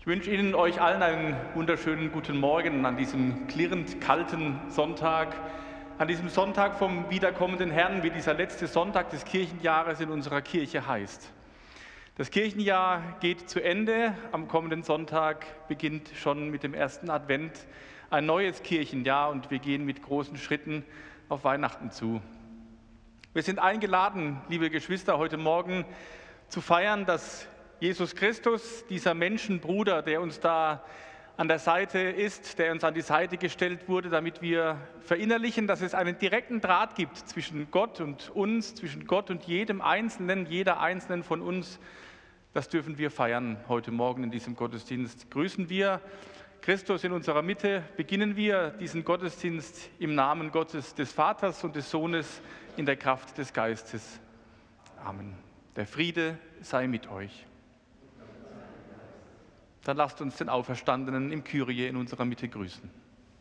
wünsche Ihnen euch allen einen wunderschönen guten Morgen an diesem klirrend kalten Sonntag, an diesem Sonntag vom wiederkommenden Herrn, wie dieser letzte Sonntag des Kirchenjahres in unserer Kirche heißt. Das Kirchenjahr geht zu Ende, am kommenden Sonntag beginnt schon mit dem ersten Advent ein neues Kirchenjahr und wir gehen mit großen Schritten auf Weihnachten zu. Wir sind eingeladen, liebe Geschwister, heute Morgen zu feiern, dass Jesus Christus, dieser Menschenbruder, der uns da an der Seite ist, der uns an die Seite gestellt wurde, damit wir verinnerlichen, dass es einen direkten Draht gibt zwischen Gott und uns, zwischen Gott und jedem Einzelnen, jeder Einzelnen von uns. Das dürfen wir feiern heute Morgen in diesem Gottesdienst. Grüßen wir Christus in unserer Mitte, beginnen wir diesen Gottesdienst im Namen Gottes, des Vaters und des Sohnes, in der Kraft des Geistes. Amen. Der Friede sei mit euch. Dann lasst uns den Auferstandenen im Kyrie in unserer Mitte grüßen.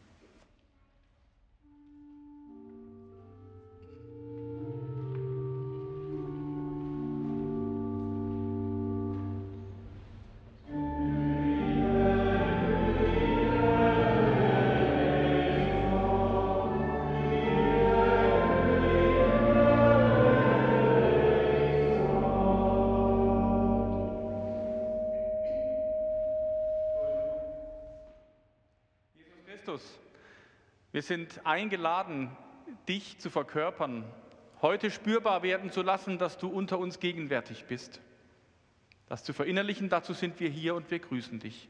Wir sind eingeladen, dich zu verkörpern, heute spürbar werden zu lassen, dass du unter uns gegenwärtig bist. Das zu verinnerlichen, dazu sind wir hier und wir grüßen dich.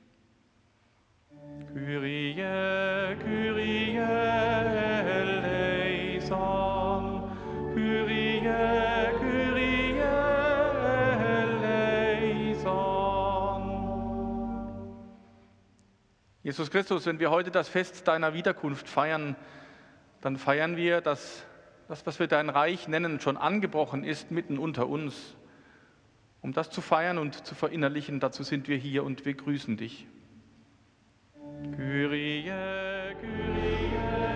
Kyrie, Kyrie eleison, Kyrie, Kyrie eleison. Jesus Christus, wenn wir heute das Fest deiner Wiederkunft feiern, dann feiern wir, dass das, was wir dein Reich nennen, schon angebrochen ist mitten unter uns. Um das zu feiern und zu verinnerlichen, dazu sind wir hier und wir grüßen dich. Kyrie, Kyrie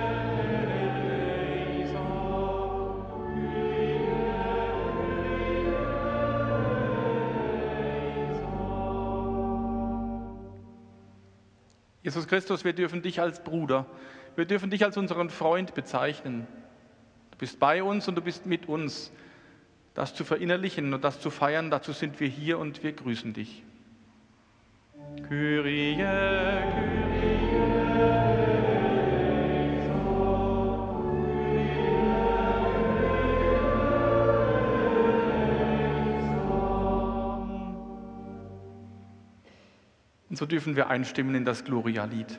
eleison, Kyrie eleison. Jesus Christus, wir dürfen dich als Bruder, wir dürfen dich als unseren Freund bezeichnen. Du bist bei uns und du bist mit uns. Das zu verinnerlichen und das zu feiern, dazu sind wir hier und wir grüßen dich. Kyrie, Kyrie eleison. Und so dürfen wir einstimmen in das Gloria-Lied.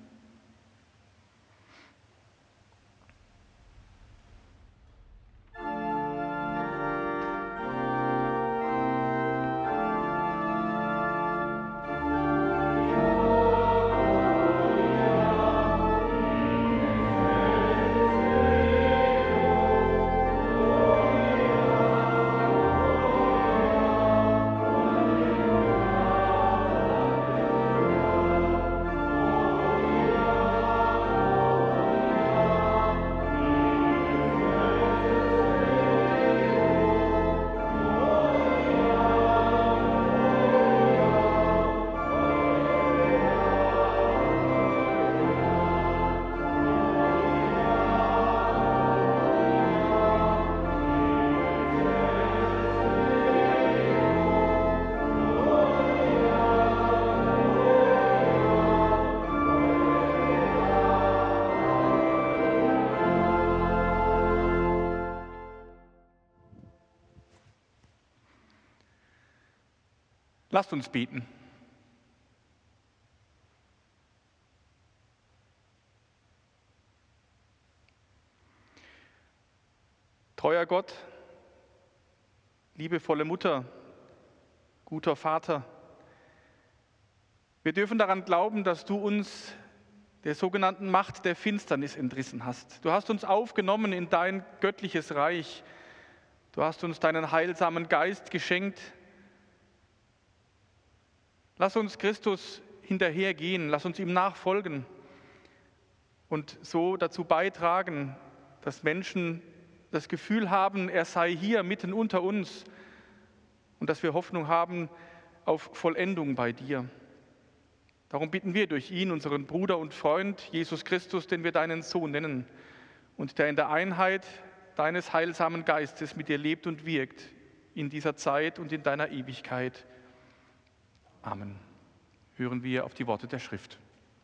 Lasst uns beten. Treuer Gott, liebevolle Mutter, guter Vater, wir dürfen daran glauben, dass du uns der sogenannten Macht der Finsternis entrissen hast. Du hast uns aufgenommen in dein göttliches Reich. Du hast uns deinen heilsamen Geist geschenkt. Lass uns Christus hinterhergehen, lass uns ihm nachfolgen und so dazu beitragen, dass Menschen das Gefühl haben, er sei hier mitten unter uns und dass wir Hoffnung haben auf Vollendung bei dir. Darum bitten wir durch ihn, unseren Bruder und Freund Jesus Christus, den wir deinen Sohn nennen und der in der Einheit deines heilsamen Geistes mit dir lebt und wirkt in dieser Zeit und in deiner Ewigkeit. Amen. Hören wir auf die Worte der Schrift.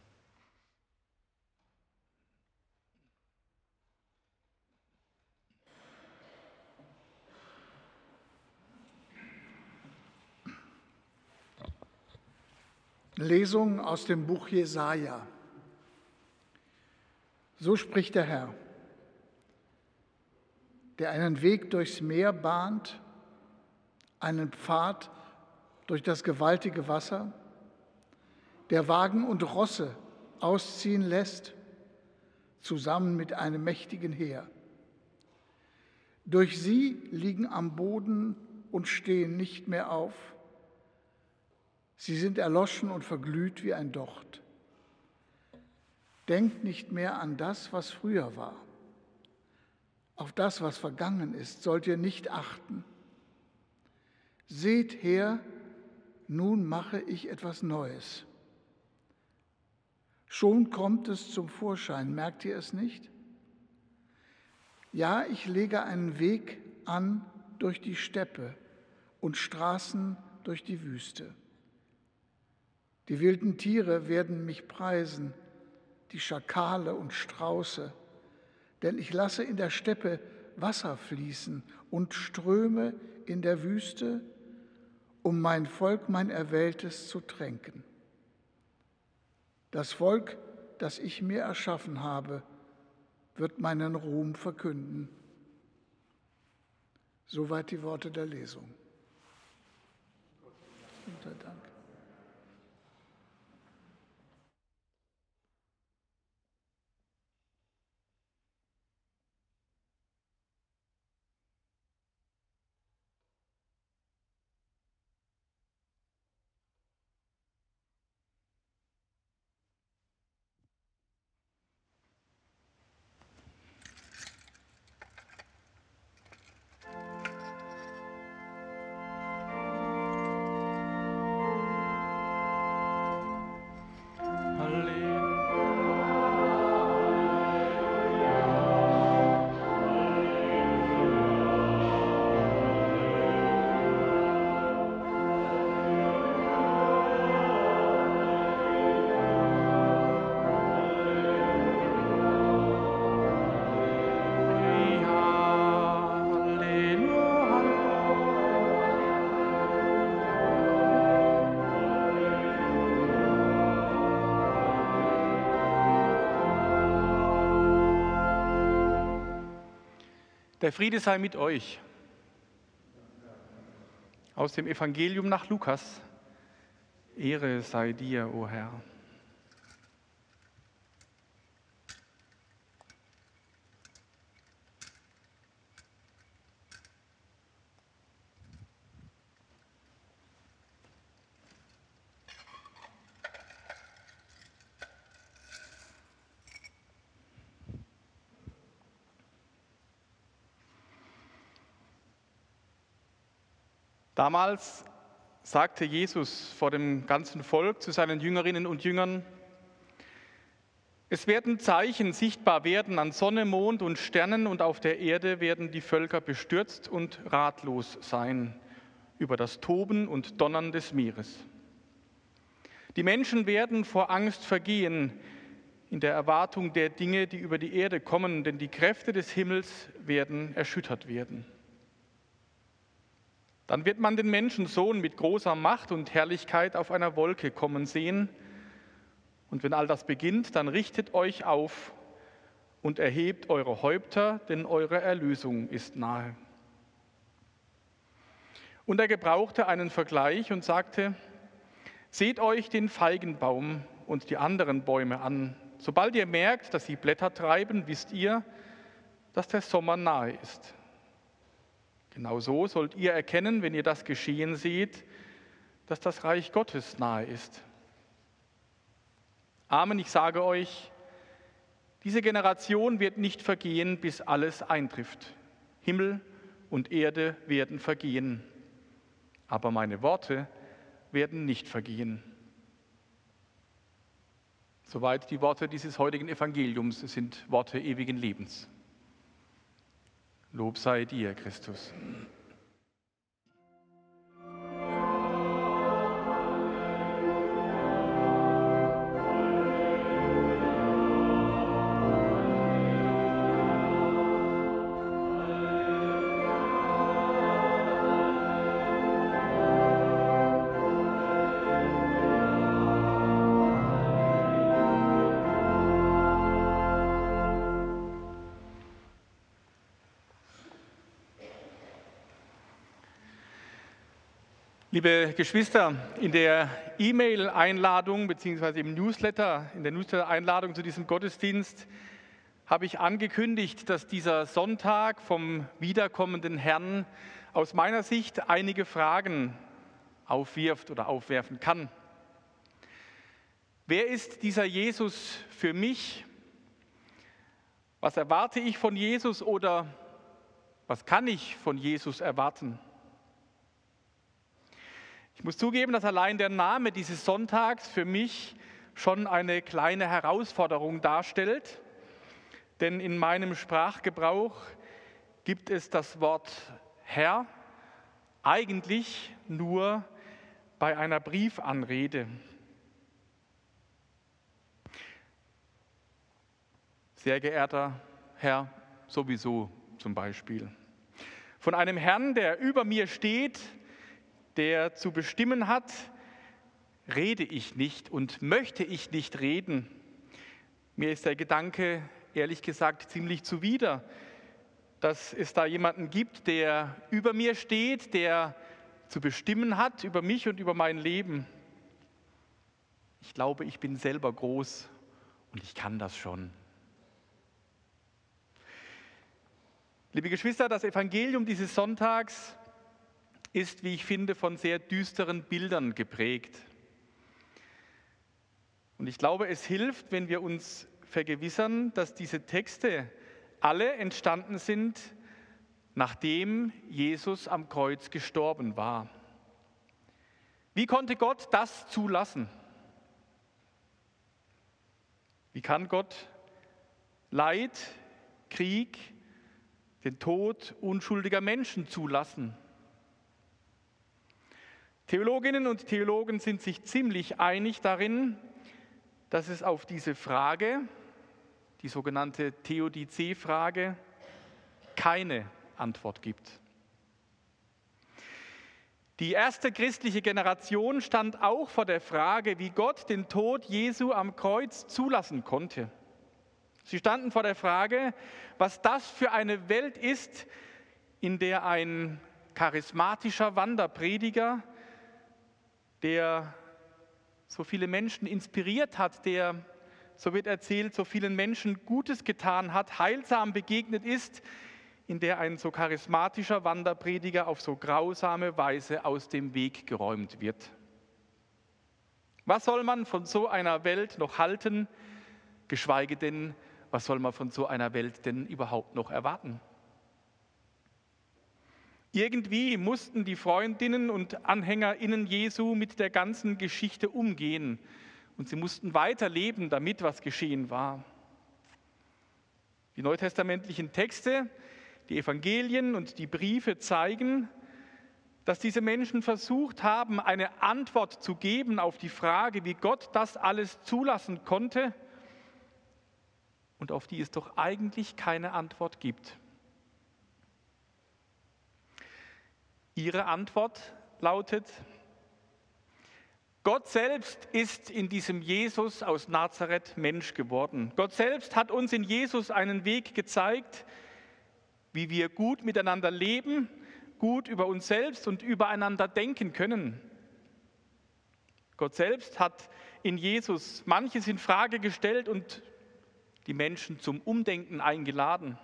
Lesung aus dem Buch Jesaja. So spricht der Herr, der einen Weg durchs Meer bahnt, einen Pfad durch das gewaltige Wasser, der Wagen und Rosse ausziehen lässt, zusammen mit einem mächtigen Heer. Durch sie liegen am Boden und stehen nicht mehr auf. Sie sind erloschen und verglüht wie ein Docht. Denkt nicht mehr an das, was früher war. Auf das, was vergangen ist, sollt ihr nicht achten. Seht her, nun mache ich etwas Neues. Schon kommt es zum Vorschein, merkt ihr es nicht? Ja, ich lege einen Weg an durch die Steppe und Straßen durch die Wüste. Die wilden Tiere werden mich preisen, die Schakale und Strauße, denn ich lasse in der Steppe Wasser fließen und Ströme in der Wüste, um mein Volk, mein Erwähltes, zu tränken. Das Volk, das ich mir erschaffen habe, wird meinen Ruhm verkünden. Soweit die Worte der Lesung. Unter Dank. Der Friede sei mit euch. Aus dem Evangelium nach Lukas. Ehre sei dir, o Herr. Damals sagte Jesus vor dem ganzen Volk zu seinen Jüngerinnen und Jüngern: Es werden Zeichen sichtbar werden an Sonne, Mond und Sternen, und auf der Erde werden die Völker bestürzt und ratlos sein über das Toben und Donnern des Meeres. Die Menschen werden vor Angst vergehen in der Erwartung der Dinge, die über die Erde kommen, denn die Kräfte des Himmels werden erschüttert werden. Dann wird man den Menschensohn mit großer Macht und Herrlichkeit auf einer Wolke kommen sehen. Und wenn all das beginnt, dann richtet euch auf und erhebt eure Häupter, denn eure Erlösung ist nahe. Und er gebrauchte einen Vergleich und sagte: Seht euch den Feigenbaum und die anderen Bäume an. Sobald ihr merkt, dass sie Blätter treiben, wisst ihr, dass der Sommer nahe ist. Genau so sollt ihr erkennen, wenn ihr das geschehen seht, dass das Reich Gottes nahe ist. Amen, ich sage euch, diese Generation wird nicht vergehen, bis alles eintrifft. Himmel und Erde werden vergehen, aber meine Worte werden nicht vergehen. Soweit die Worte dieses heutigen Evangeliums, es sind Worte ewigen Lebens. Lob sei dir, Christus. Liebe Geschwister, in der E-Mail-Einladung bzw. im Newsletter, in der Newsletter-Einladung zu diesem Gottesdienst habe ich angekündigt, dass dieser Sonntag vom wiederkommenden Herrn aus meiner Sicht einige Fragen aufwirft oder aufwerfen kann. Wer ist dieser Jesus für mich? Was erwarte ich von Jesus oder was kann ich von Jesus erwarten? Ich muss zugeben, dass allein der Name dieses Sonntags für mich schon eine kleine Herausforderung darstellt, denn in meinem Sprachgebrauch gibt es das Wort Herr eigentlich nur bei einer Briefanrede. Sehr geehrter Herr, sowieso zum Beispiel. Von einem Herrn, der über mir steht, der zu bestimmen hat, rede ich nicht und möchte ich nicht reden. Mir ist der Gedanke, ehrlich gesagt, ziemlich zuwider, dass es da jemanden gibt, der über mir steht, der zu bestimmen hat über mich und über mein Leben. Ich glaube, ich bin selber groß und ich kann das schon. Liebe Geschwister, das Evangelium dieses Sonntags ist, wie ich finde, von sehr düsteren Bildern geprägt. Und ich glaube, es hilft, wenn wir uns vergewissern, dass diese Texte alle entstanden sind, nachdem Jesus am Kreuz gestorben war. Wie konnte Gott das zulassen? Wie kann Gott Leid, Krieg, den Tod unschuldiger Menschen zulassen? Theologinnen und Theologen sind sich ziemlich einig darin, dass es auf diese Frage, die sogenannte Theodizee-Frage, keine Antwort gibt. Die erste christliche Generation stand auch vor der Frage, wie Gott den Tod Jesu am Kreuz zulassen konnte. Sie standen vor der Frage, was das für eine Welt ist, in der ein charismatischer Wanderprediger, der so viele Menschen inspiriert hat, der, so wird erzählt, so vielen Menschen Gutes getan hat, heilsam begegnet ist, in der ein so charismatischer Wanderprediger auf so grausame Weise aus dem Weg geräumt wird. Was soll man von so einer Welt noch halten, geschweige denn, was soll man von so einer Welt denn überhaupt noch erwarten? Irgendwie mussten die Freundinnen und AnhängerInnen Jesu mit der ganzen Geschichte umgehen und sie mussten weiterleben damit, was geschehen war. Die neutestamentlichen Texte, die Evangelien und die Briefe zeigen, dass diese Menschen versucht haben, eine Antwort zu geben auf die Frage, wie Gott das alles zulassen konnte und auf die es doch eigentlich keine Antwort gibt. Ihre Antwort lautet: Gott selbst ist in diesem Jesus aus Nazareth Mensch geworden. Gott selbst hat uns in Jesus einen Weg gezeigt, wie wir gut miteinander leben, gut über uns selbst und übereinander denken können. Gott selbst hat in Jesus manches in Frage gestellt und die Menschen zum Umdenken eingeladen.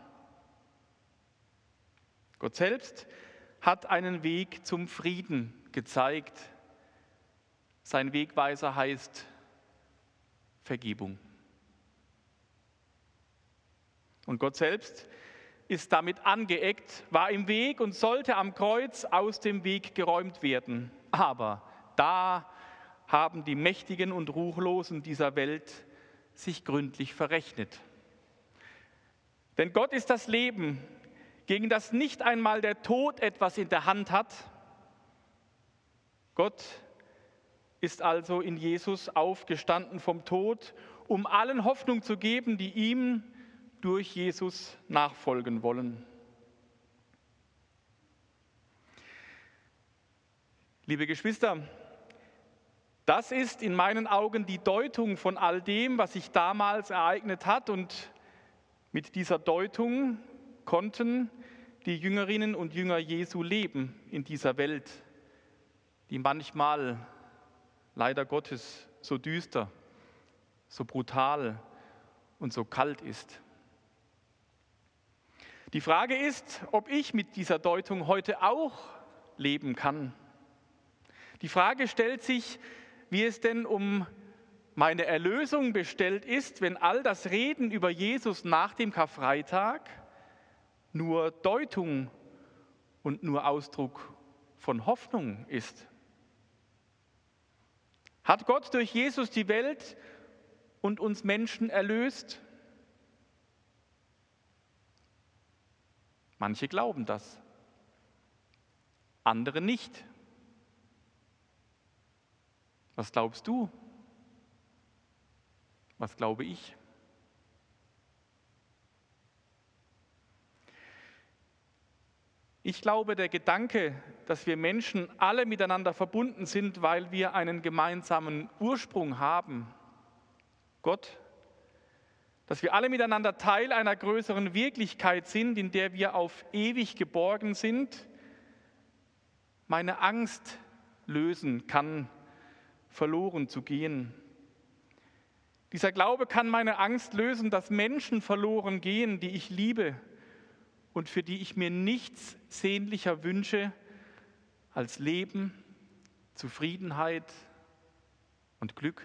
Gott selbst hat einen Weg zum Frieden gezeigt. Sein Wegweiser heißt Vergebung. Und Gott selbst ist damit angeeckt, war im Weg und sollte am Kreuz aus dem Weg geräumt werden. Aber da haben die Mächtigen und Ruchlosen dieser Welt sich gründlich verrechnet. Denn Gott ist das Leben, gegen das nicht einmal der Tod etwas in der Hand hat. Gott ist also in Jesus aufgestanden vom Tod, um allen Hoffnung zu geben, die ihm durch Jesus nachfolgen wollen. Liebe Geschwister, das ist in meinen Augen die Deutung von all dem, was sich damals ereignet hat, und mit dieser Deutung konnten die Jüngerinnen und Jünger Jesu leben in dieser Welt, die manchmal, leider Gottes, so düster, so brutal und so kalt ist. Die Frage ist, ob ich mit dieser Deutung heute auch leben kann. Die Frage stellt sich, wie es denn um meine Erlösung bestellt ist, wenn all das Reden über Jesus nach dem Karfreitag nur Deutung und nur Ausdruck von Hoffnung ist. Hat Gott durch Jesus die Welt und uns Menschen erlöst? Manche glauben das, andere nicht. Was glaubst du? Was glaube ich? Ich glaube, der Gedanke, dass wir Menschen alle miteinander verbunden sind, weil wir einen gemeinsamen Ursprung haben, Gott, dass wir alle miteinander Teil einer größeren Wirklichkeit sind, in der wir auf ewig geborgen sind, meine Angst lösen kann, verloren zu gehen. Dieser Glaube kann meine Angst lösen, dass Menschen verloren gehen, die ich liebe und für die ich mir nichts sehnlicher wünsche als Leben, Zufriedenheit und Glück.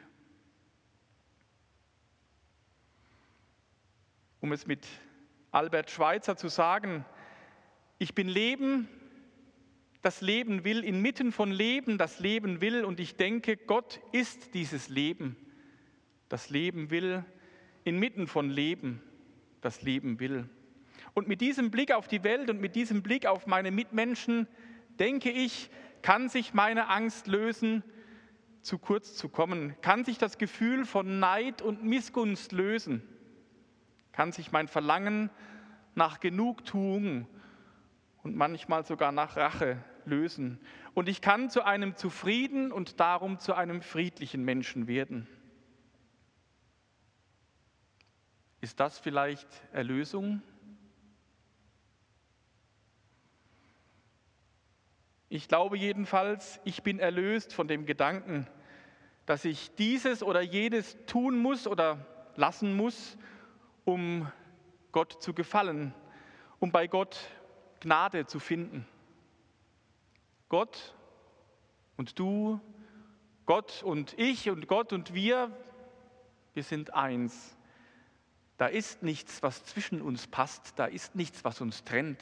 Um es mit Albert Schweitzer zu sagen, ich bin Leben, das Leben will, inmitten von Leben, das Leben will, und ich denke, Gott ist dieses Leben, das Leben will, inmitten von Leben, das Leben will. Und mit diesem Blick auf die Welt und mit diesem Blick auf meine Mitmenschen, denke ich, kann sich meine Angst lösen, zu kurz zu kommen, kann sich das Gefühl von Neid und Missgunst lösen, kann sich mein Verlangen nach Genugtuung und manchmal sogar nach Rache lösen. Und ich kann zu einem zufriedenen und darum zu einem friedlichen Menschen werden. Ist das vielleicht Erlösung? Ich glaube jedenfalls, ich bin erlöst von dem Gedanken, dass ich dieses oder jenes tun muss oder lassen muss, um Gott zu gefallen, um bei Gott Gnade zu finden. Gott und du, Gott und ich und Gott und wir sind eins. Da ist nichts, was zwischen uns passt, da ist nichts, was uns trennt.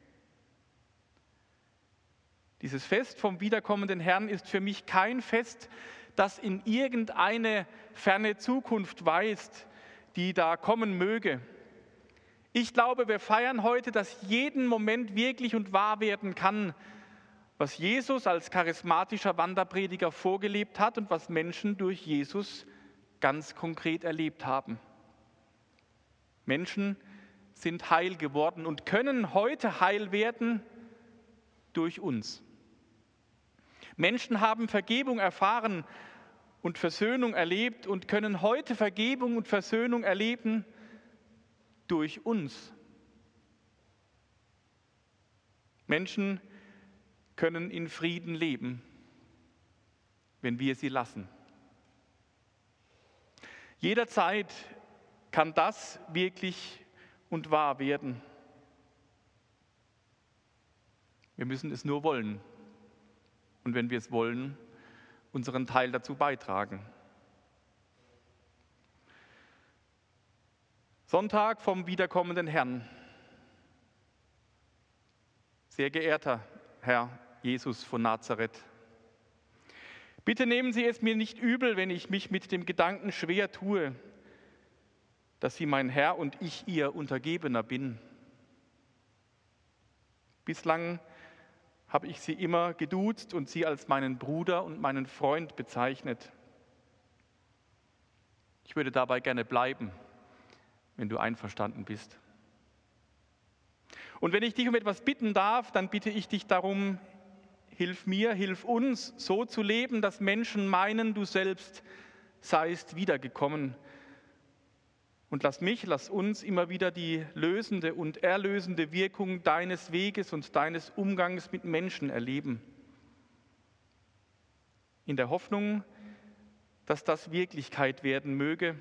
Dieses Fest vom wiederkommenden Herrn ist für mich kein Fest, das in irgendeine ferne Zukunft weist, die da kommen möge. Ich glaube, wir feiern heute, dass jeden Moment wirklich und wahr werden kann, was Jesus als charismatischer Wanderprediger vorgelebt hat und was Menschen durch Jesus ganz konkret erlebt haben. Menschen sind heil geworden und können heute heil werden durch uns. Menschen haben Vergebung erfahren und Versöhnung erlebt und können heute Vergebung und Versöhnung erleben durch uns. Menschen können in Frieden leben, wenn wir sie lassen. Jederzeit kann das wirklich und wahr werden. Wir müssen es nur wollen. Und wenn wir es wollen, unseren Teil dazu beitragen. Sonntag vom wiederkommenden Herrn. Sehr geehrter Herr Jesus von Nazareth, bitte nehmen Sie es mir nicht übel, wenn ich mich mit dem Gedanken schwer tue, dass sie mein Herr und ich ihr Untergebener bin. Bislang habe ich sie immer geduzt und sie als meinen Bruder und meinen Freund bezeichnet. Ich würde dabei gerne bleiben, wenn du einverstanden bist. Und wenn ich dich um etwas bitten darf, dann bitte ich dich darum, hilf mir, hilf uns, so zu leben, dass Menschen meinen, du selbst seist wiedergekommen. Und lass uns immer wieder die lösende und erlösende Wirkung deines Weges und deines Umgangs mit Menschen erleben. In der Hoffnung, dass das Wirklichkeit werden möge,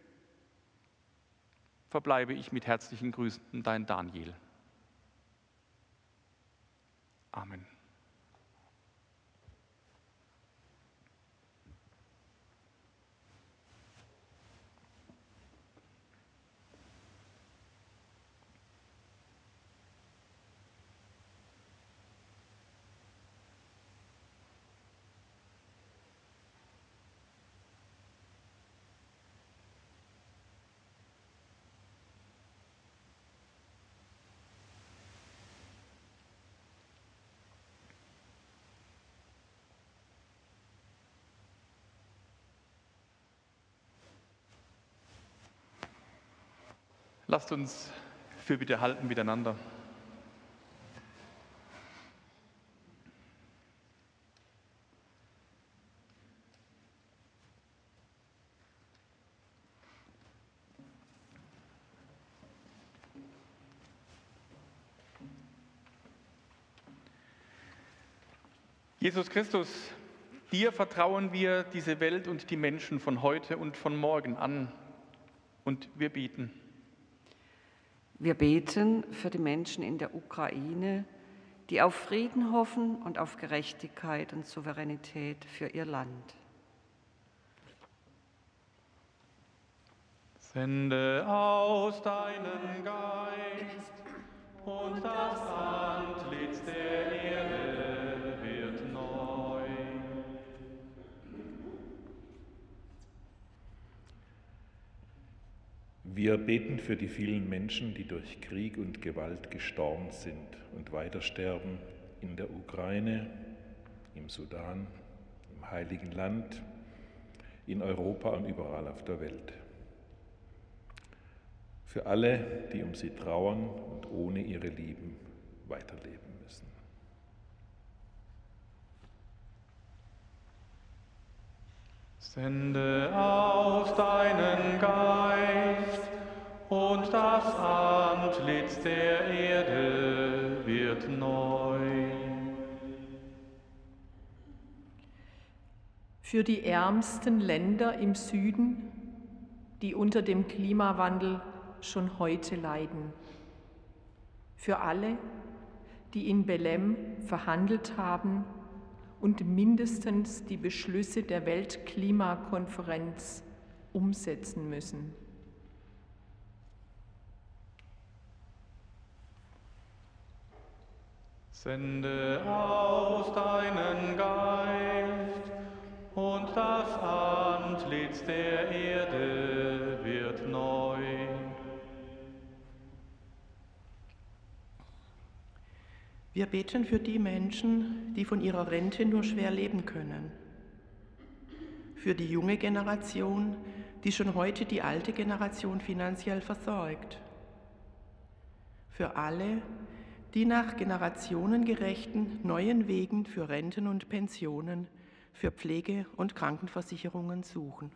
verbleibe ich mit herzlichen Grüßen, dein Daniel. Amen. Lasst uns Fürbitte halten miteinander. Jesus Christus, dir vertrauen wir diese Welt und die Menschen von heute und von morgen an. Und wir beten. Wir beten für die Menschen in der Ukraine, die auf Frieden hoffen und auf Gerechtigkeit und Souveränität für ihr Land. Sende aus deinen Geist und das Antlitz der Erde wird neu. Wir beten für die vielen Menschen, die durch Krieg und Gewalt gestorben sind und weiter sterben in der Ukraine, im Sudan, im Heiligen Land, in Europa und überall auf der Welt. Für alle, die um sie trauern und ohne ihre Lieben weiterleben müssen. Sende aus deinen Geist und das Antlitz der Erde wird neu. Für die ärmsten Länder im Süden, die unter dem Klimawandel schon heute leiden. Für alle, die in Belém verhandelt haben und mindestens die Beschlüsse der Weltklimakonferenz umsetzen müssen. Sende aus deinen Geist und das Antlitz der Erde wird neu. Wir beten für die Menschen, die von ihrer Rente nur schwer leben können. Für die junge Generation, die schon heute die alte Generation finanziell versorgt. Für alle, die nach generationengerechten neuen Wegen für Renten und Pensionen, für Pflege- und Krankenversicherungen suchen.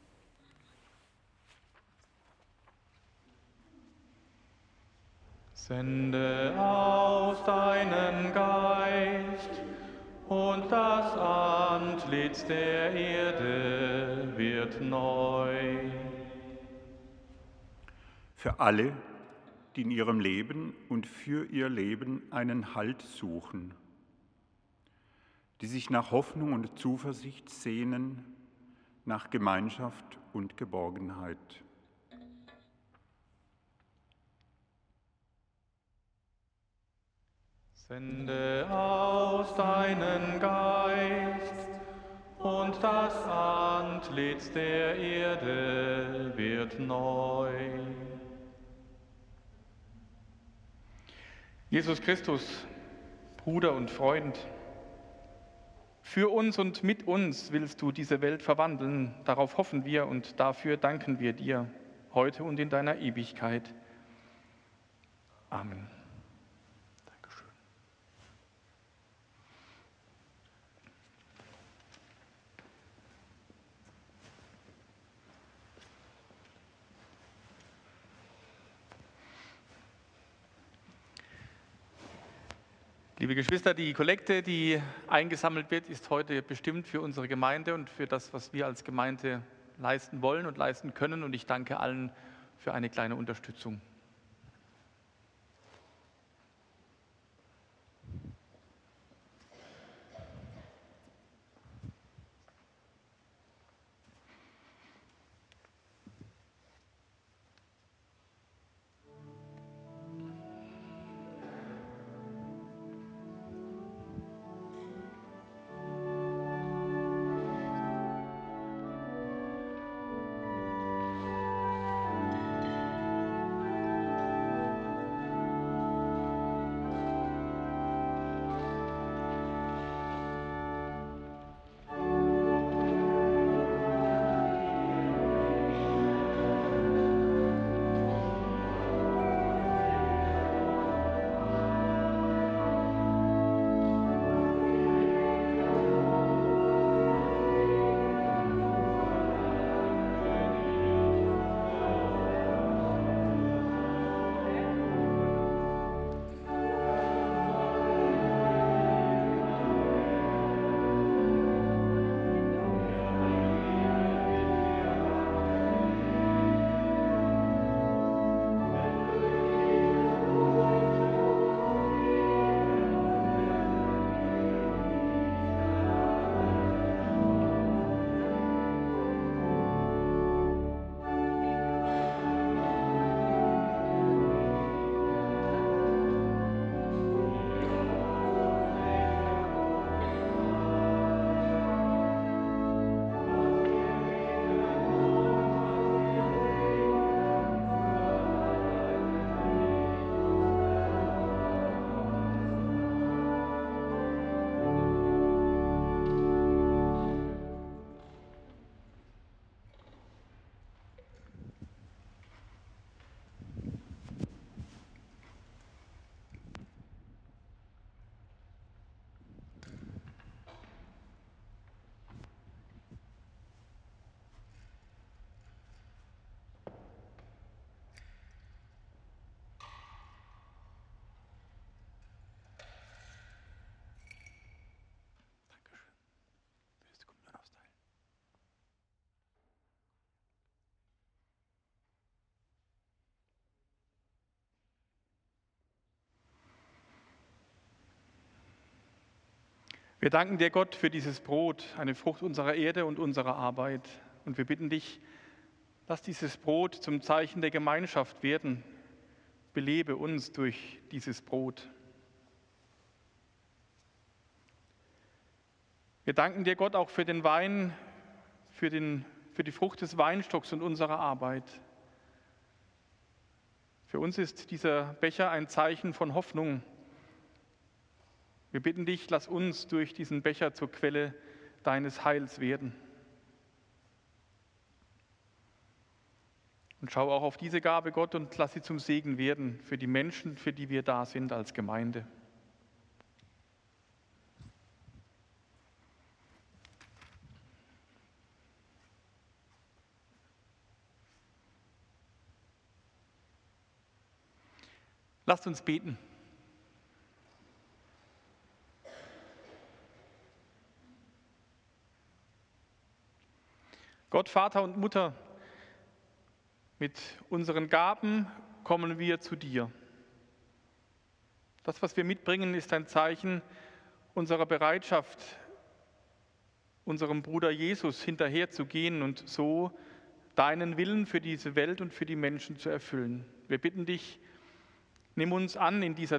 Sende aus deinen Geist und das Antlitz der Erde wird neu. Für alle, die in ihrem Leben und für ihr Leben einen Halt suchen, die sich nach Hoffnung und Zuversicht sehnen, nach Gemeinschaft und Geborgenheit. Sende aus deinen Geist und das Antlitz der Erde wird neu. Jesus Christus, Bruder und Freund, für uns und mit uns willst du diese Welt verwandeln. Darauf hoffen wir und dafür danken wir dir, heute und in deiner Ewigkeit. Amen. Dankeschön. Liebe Geschwister, die Kollekte, die eingesammelt wird, ist heute bestimmt für unsere Gemeinde und für das, was wir als Gemeinde leisten wollen und leisten können. Und ich danke allen für eine kleine Unterstützung. Wir danken dir, Gott, für dieses Brot, eine Frucht unserer Erde und unserer Arbeit. Und wir bitten dich, lass dieses Brot zum Zeichen der Gemeinschaft werden. Belebe uns durch dieses Brot. Wir danken dir, Gott, auch für den Wein, für die Frucht des Weinstocks und unserer Arbeit. Für uns ist dieser Becher ein Zeichen von Hoffnung. Wir bitten dich, lass uns durch diesen Becher zur Quelle deines Heils werden. Und schau auch auf diese Gabe, Gott, und lass sie zum Segen werden für die Menschen, für die wir da sind als Gemeinde. Lasst uns beten. Gott, Vater und Mutter, mit unseren Gaben kommen wir zu dir. Das, was wir mitbringen, ist ein Zeichen unserer Bereitschaft, unserem Bruder Jesus hinterherzugehen und so deinen Willen für diese Welt und für die Menschen zu erfüllen. Wir bitten dich, nimm uns an in dieser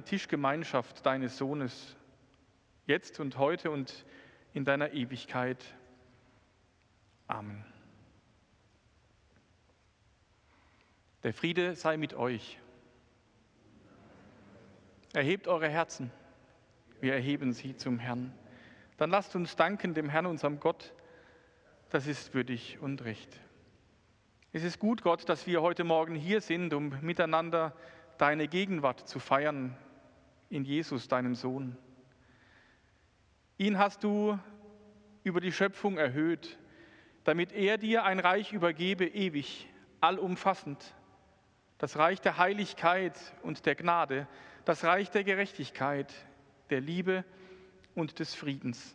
Tischgemeinschaft deines Sohnes, jetzt und heute und in deiner Ewigkeit. Amen. Der Friede sei mit euch. Erhebt eure Herzen. Wir erheben sie zum Herrn. Dann lasst uns danken dem Herrn, unserem Gott. Das ist würdig und recht. Es ist gut, Gott, dass wir heute Morgen hier sind, um miteinander deine Gegenwart zu feiern in Jesus, deinem Sohn. Ihn hast du über die Schöpfung erhöht, damit er dir ein Reich übergebe, ewig, allumfassend. Das Reich der Heiligkeit und der Gnade, das Reich der Gerechtigkeit, der Liebe und des Friedens.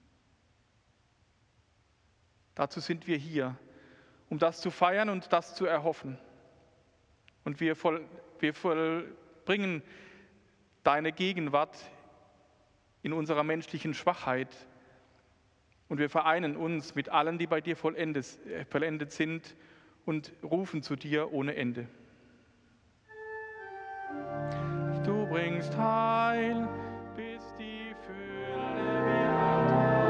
Dazu sind wir hier, um das zu feiern und das zu erhoffen. Und wir vollbringen deine Gegenwart in unserer menschlichen Schwachheit. Und wir vereinen uns mit allen, die bei dir vollendet sind und rufen zu dir ohne Ende. Du bringst Heil, bis die Fülle wir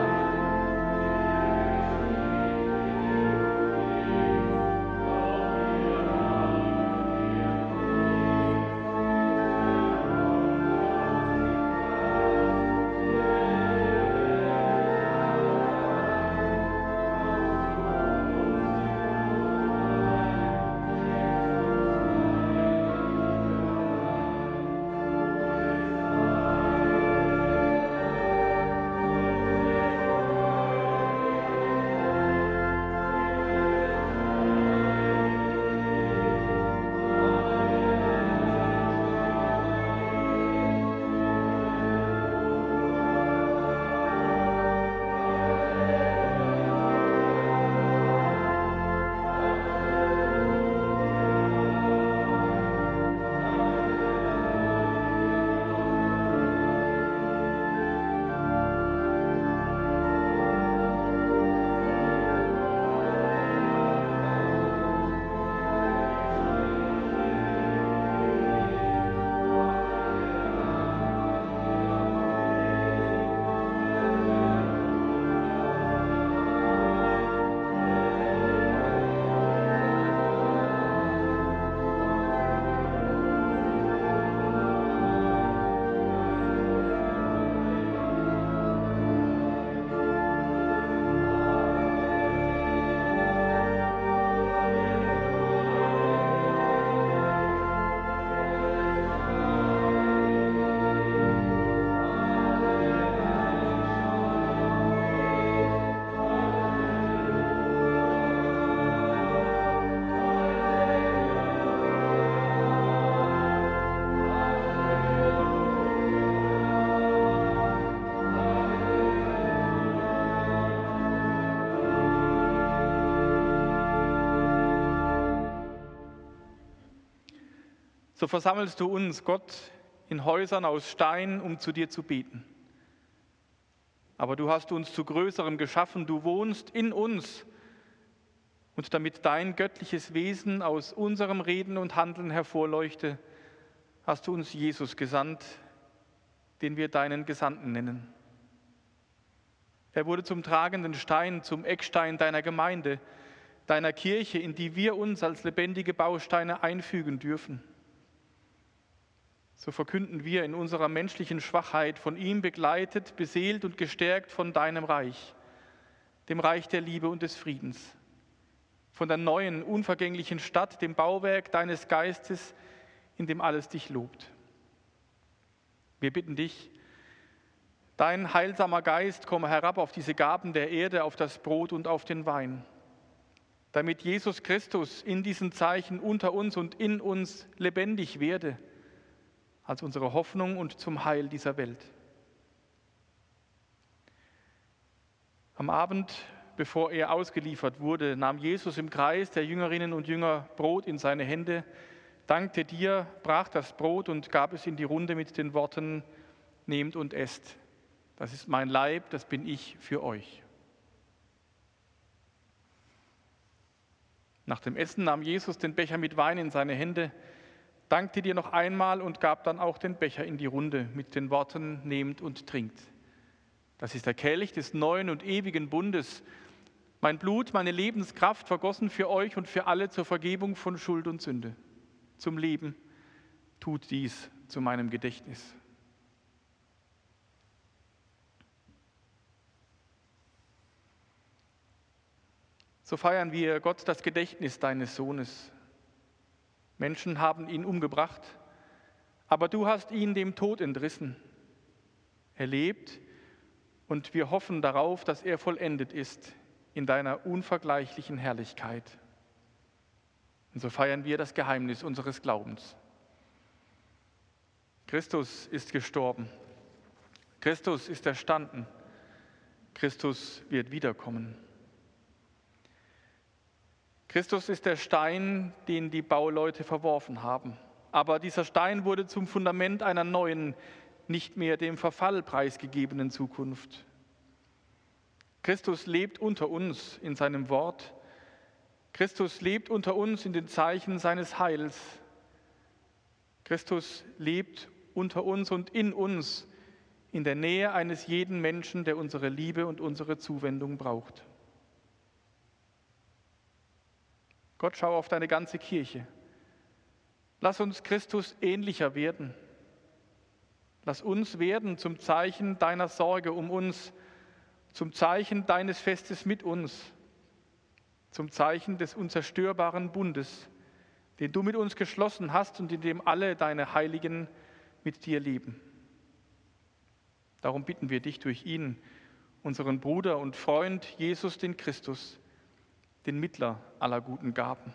So versammelst du uns, Gott, in Häusern aus Stein, um zu dir zu beten. Aber du hast uns zu Größerem geschaffen, du wohnst in uns. Und damit dein göttliches Wesen aus unserem Reden und Handeln hervorleuchte, hast du uns Jesus gesandt, den wir deinen Gesandten nennen. Er wurde zum tragenden Stein, zum Eckstein deiner Gemeinde, deiner Kirche, in die wir uns als lebendige Bausteine einfügen dürfen. So verkünden wir in unserer menschlichen Schwachheit, von ihm begleitet, beseelt und gestärkt von deinem Reich, dem Reich der Liebe und des Friedens, von der neuen, unvergänglichen Stadt, dem Bauwerk deines Geistes, in dem alles dich lobt. Wir bitten dich, dein heilsamer Geist komme herab auf diese Gaben der Erde, auf das Brot und auf den Wein, damit Jesus Christus in diesen Zeichen unter uns und in uns lebendig werde, als unsere Hoffnung und zum Heil dieser Welt. Am Abend, bevor er ausgeliefert wurde, nahm Jesus im Kreis der Jüngerinnen und Jünger Brot in seine Hände, dankte dir, brach das Brot und gab es in die Runde mit den Worten: Nehmt und esst, das ist mein Leib, das bin ich für euch. Nach dem Essen nahm Jesus den Becher mit Wein in seine Hände, dankte dir noch einmal und gab dann auch den Becher in die Runde mit den Worten: Nehmt und trinkt. Das ist der Kelch des neuen und ewigen Bundes, Mein Blut, meine Lebenskraft vergossen für euch und für alle zur Vergebung von Schuld und Sünde. Zum Leben tut dies zu meinem Gedächtnis. So feiern wir, Gott, das Gedächtnis deines Sohnes. Menschen haben ihn umgebracht, aber du hast ihn dem Tod entrissen. Er lebt und wir hoffen darauf, dass er vollendet ist in deiner unvergleichlichen Herrlichkeit. Und so feiern wir das Geheimnis unseres Glaubens. Christus ist gestorben. Christus ist erstanden. Christus wird wiederkommen. Christus ist der Stein, den die Bauleute verworfen haben. Aber dieser Stein wurde zum Fundament einer neuen, nicht mehr dem Verfall preisgegebenen Zukunft. Christus lebt unter uns in seinem Wort. Christus lebt unter uns in den Zeichen seines Heils. Christus lebt unter uns und in uns in der Nähe eines jeden Menschen, der unsere Liebe und unsere Zuwendung braucht. Gott, schau auf deine ganze Kirche. Lass uns Christus ähnlicher werden. Lass uns werden zum Zeichen deiner Sorge um uns, zum Zeichen deines Festes mit uns, zum Zeichen des unzerstörbaren Bundes, den du mit uns geschlossen hast und in dem alle deine Heiligen mit dir leben. Darum bitten wir dich durch ihn, unseren Bruder und Freund Jesus den Christus, den Mittler aller guten Gaben.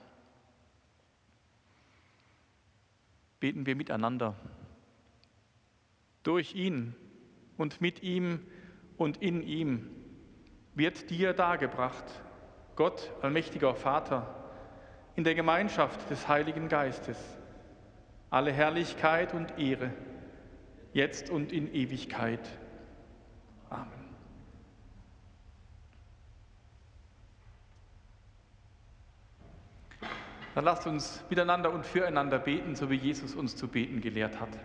Beten wir miteinander. Durch ihn und mit ihm und in ihm wird dir dargebracht, Gott, allmächtiger Vater, in der Gemeinschaft des Heiligen Geistes, alle Herrlichkeit und Ehre, jetzt und in Ewigkeit. Amen. Dann lasst uns miteinander und füreinander beten, so wie Jesus uns zu beten gelehrt hat.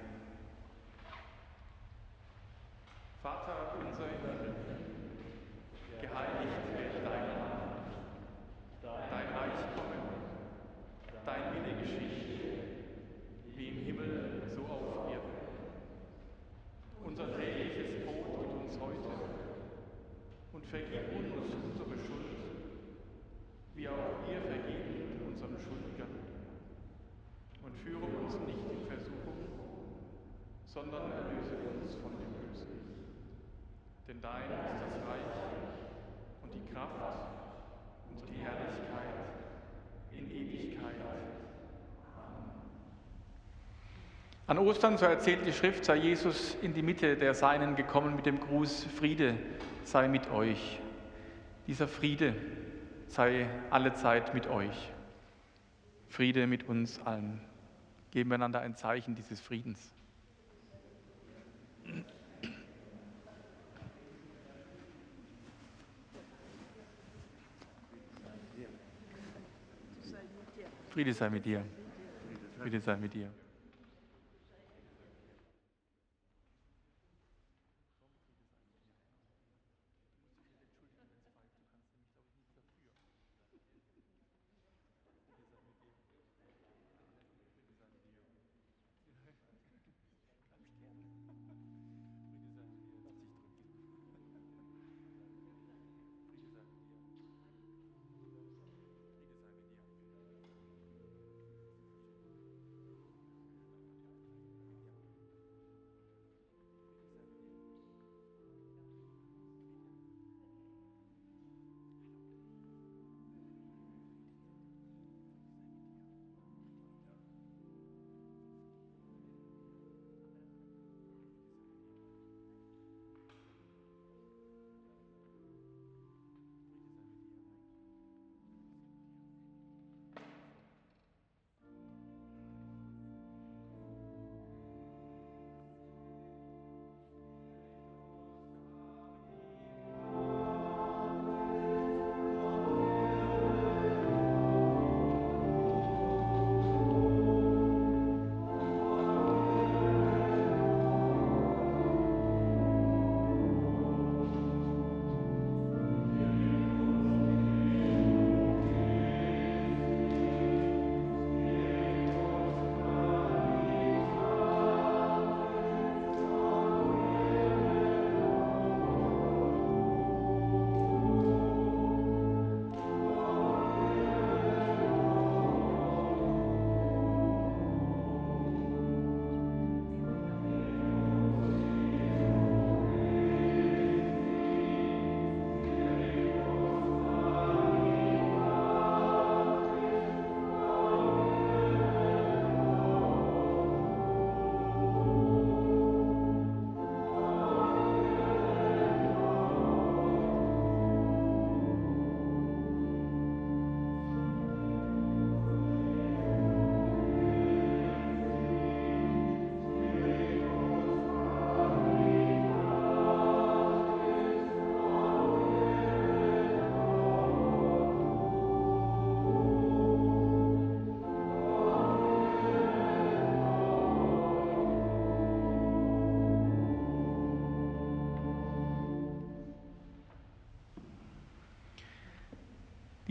Vater unser im Himmel, geheiligt werde dein Name, dein Reich komme, dein Wille geschehe, wie im Himmel, so auf Erden. Unser tägliches Brot gib uns heute und vergib uns unsere Schuld, wie auch wir vergeben unseren Schuldigern. Und führe uns nicht in Versuchung, sondern erlöse uns von dem Bösen. Denn dein ist das Reich und die Kraft und die Herrlichkeit in Ewigkeit. Amen. An Ostern, so erzählt die Schrift, sei Jesus in die Mitte der Seinen gekommen mit dem Gruß: Friede sei mit euch. Dieser Friede sei allezeit mit euch. Friede mit uns allen. Geben wir einander ein Zeichen dieses Friedens. Friede sei mit dir. Friede sei mit dir.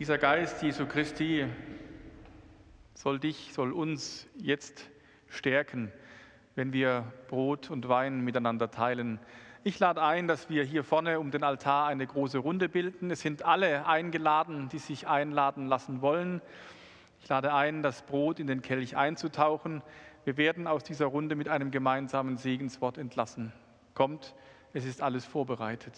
Dieser Geist Jesu Christi soll dich, soll uns jetzt stärken, wenn wir Brot und Wein miteinander teilen. Ich lade ein, dass wir hier vorne um den Altar eine große Runde bilden. Es sind alle eingeladen, die sich einladen lassen wollen. Ich lade ein, das Brot in den Kelch einzutauchen. Wir werden aus dieser Runde mit einem gemeinsamen Segenswort entlassen. Kommt, es ist alles vorbereitet.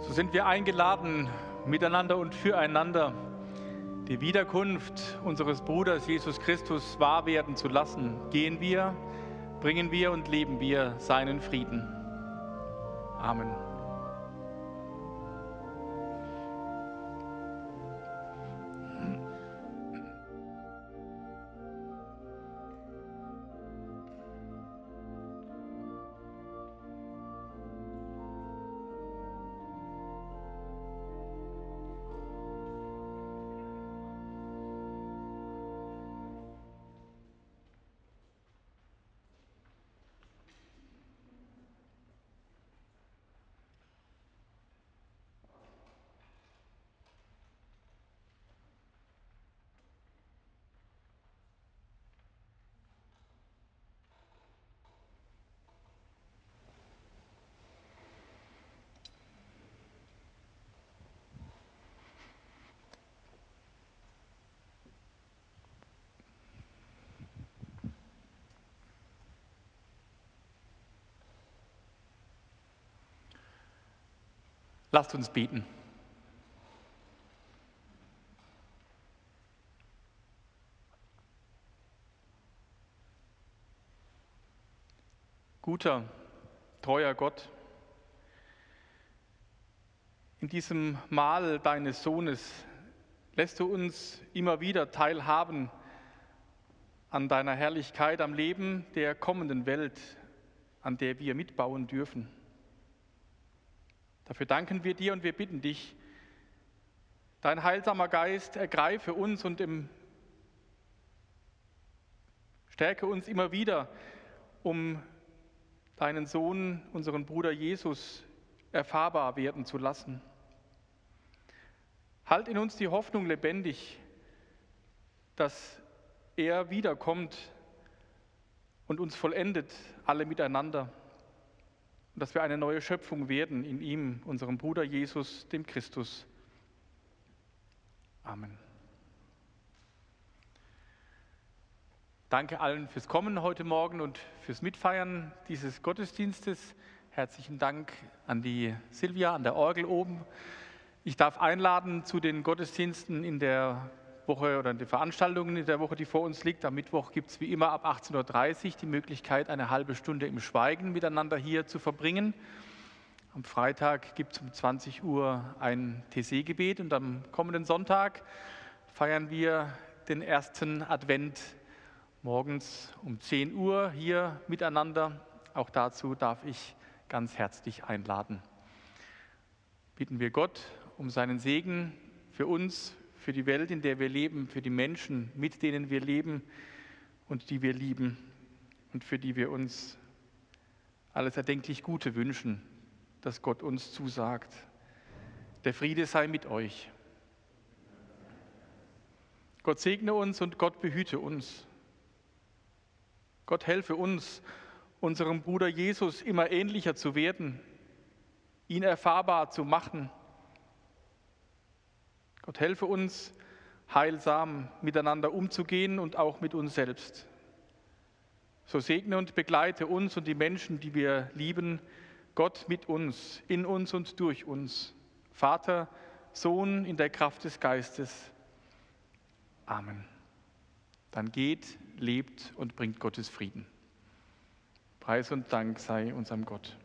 So sind wir eingeladen, miteinander und füreinander die Wiederkunft unseres Bruders Jesus Christus wahr werden zu lassen. Gehen wir, bringen wir und leben wir seinen Frieden. Amen. Lasst uns beten. Guter, treuer Gott, in diesem Mahl deines Sohnes lässt du uns immer wieder teilhaben an deiner Herrlichkeit, am Leben der kommenden Welt, an der wir mitbauen dürfen. Dafür danken wir dir und wir bitten dich, dein heilsamer Geist ergreife uns und stärke uns immer wieder, um deinen Sohn, unseren Bruder Jesus, erfahrbar werden zu lassen. Halt in uns die Hoffnung lebendig, dass er wiederkommt und uns vollendet, alle miteinander. Und dass wir eine neue Schöpfung werden in ihm, unserem Bruder Jesus, dem Christus. Amen. Danke allen fürs Kommen heute Morgen und fürs Mitfeiern dieses Gottesdienstes. Herzlichen Dank an die Silvia an der Orgel oben. Ich darf einladen zu den Gottesdiensten in der Woche oder die Veranstaltungen in der Woche, die vor uns liegt. Am Mittwoch gibt es wie immer ab 18.30 Uhr die Möglichkeit, eine halbe Stunde im Schweigen miteinander hier zu verbringen. Am Freitag gibt es um 20 Uhr ein TC-Gebet und am kommenden Sonntag feiern wir den ersten Advent morgens um 10 Uhr hier miteinander. Auch dazu darf ich ganz herzlich einladen. Bitten wir Gott um seinen Segen für uns, für die Welt, in der wir leben, für die Menschen, mit denen wir leben und die wir lieben und für die wir uns alles erdenklich Gute wünschen, das Gott uns zusagt. Der Friede sei mit euch. Gott segne uns und Gott behüte uns. Gott helfe uns, unserem Bruder Jesus immer ähnlicher zu werden, ihn erfahrbar zu machen. Gott helfe uns, heilsam miteinander umzugehen und auch mit uns selbst. So segne und begleite uns und die Menschen, die wir lieben, Gott mit uns, in uns und durch uns. Vater, Sohn, in der Kraft des Geistes. Amen. Dann geht, lebt und bringt Gottes Frieden. Preis und Dank sei unserem Gott.